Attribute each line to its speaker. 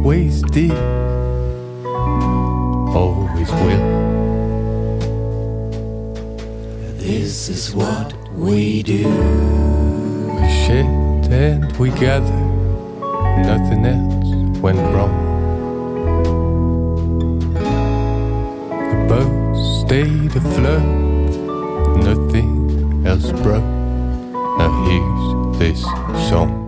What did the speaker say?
Speaker 1: always did, always will.
Speaker 2: This is what we do.
Speaker 1: We shared and we gathered, nothing else went wrong. The boat stayed afloat, nothing else broke. Now here's this song.